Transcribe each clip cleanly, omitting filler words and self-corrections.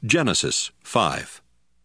Genesis 5.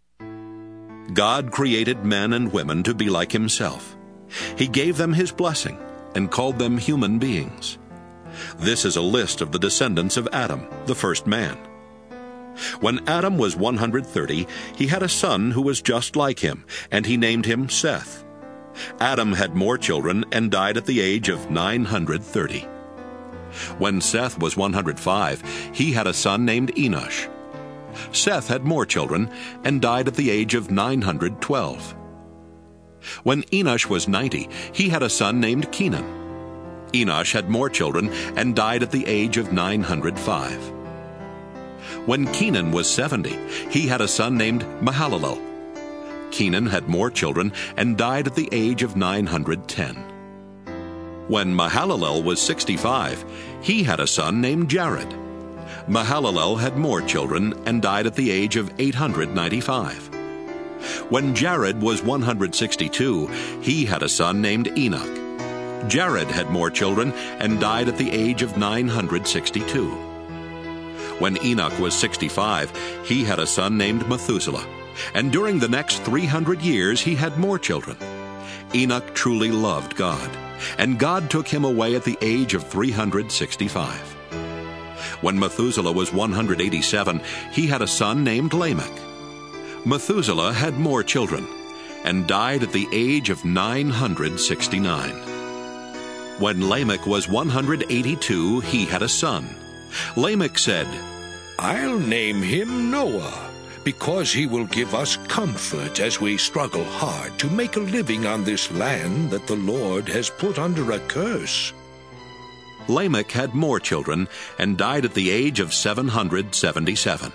God created men and women to be like himself. He gave them his blessing and called them human beings. This is a list of the descendants of Adam, the first man. When Adam was 130, he had a son who was just like him, and he named him Seth. Adam had more children and died at the age of 930. When Seth was 105, he had a son named Enosh. Seth had more children and died at the age of 912. When Enosh was 90, he had a son named Kenan. Enosh had more children and died at the age of 905. When Kenan was 70, he had a son named Mahalalel. Kenan had more children and died at the age of 910. When Mahalalel was 65, he had a son named Jared. Mahalalel had more children and died at the age of 895. When Jared was 162, he had a son named Enoch. Jared had more children and died at the age of 962. When Enoch was 65, he had a son named Methuselah, and during the next 300 years he had more children. Enoch truly loved God, and God took him away at the age of 365. When Methuselah was 187, he had a son named Lamech. Methuselah had more children and died at the age of 969. When Lamech was 182, he had a son. Lamech said, "I'll name him Noah, because he will give us comfort as we struggle hard to make a living on this land that the Lord has put under a curse." Lamech had more children and died at the age of 777.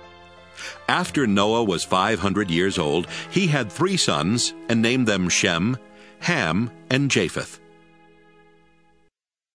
After Noah was 500 years old, he had 3 sons and named them Shem, Ham, and Japheth.